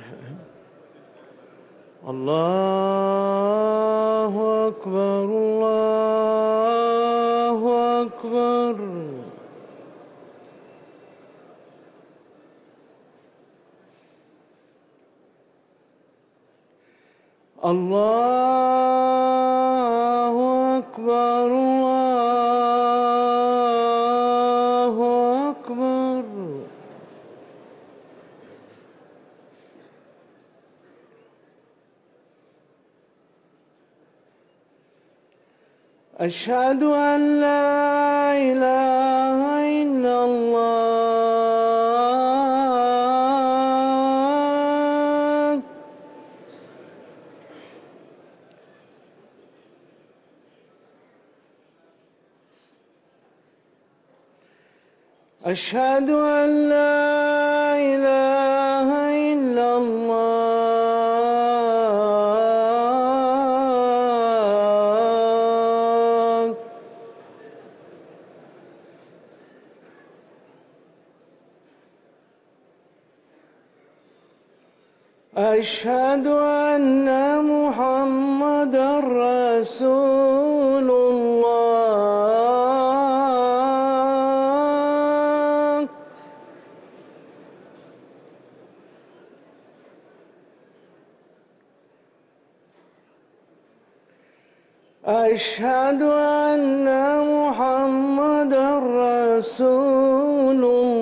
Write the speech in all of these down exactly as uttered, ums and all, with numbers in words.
الله أكبر الله أكبر. الله أكبر الله أكبر. أشهد أن لا إله إلا الله. أشهد أن لا إله إلا الله. أشهد أن محمدًا رسول الله. أشهد أن محمدًا رسول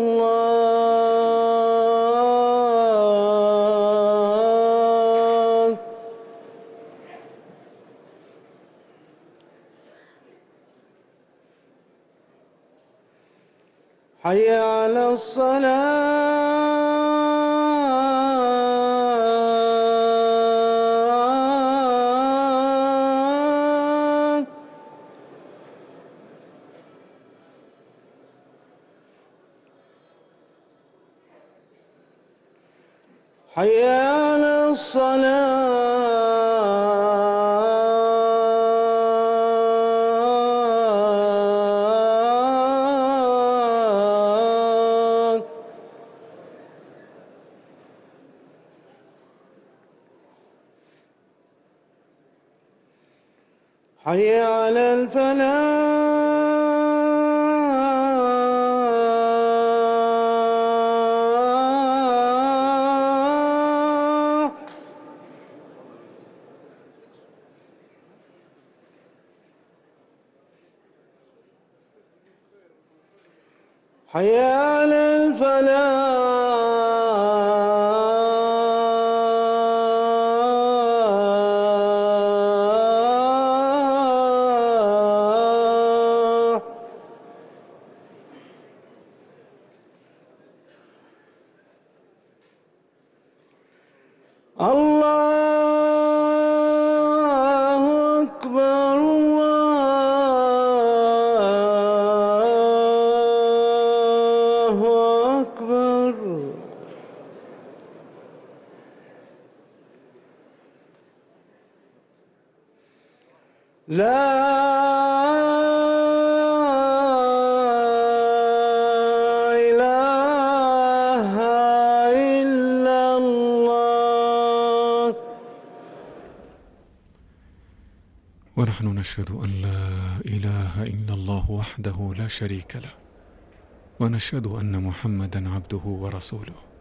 الله. حي على الصلاة. حي على الصلاة. حي على الفلاح. حي على الفلاح. الله أكبر الله أكبر. لا إله إلا الله. ونحن نشهد أن لا إله إلا الله وحده لا شريك له، ونشهد أن محمدًا عبده ورسوله.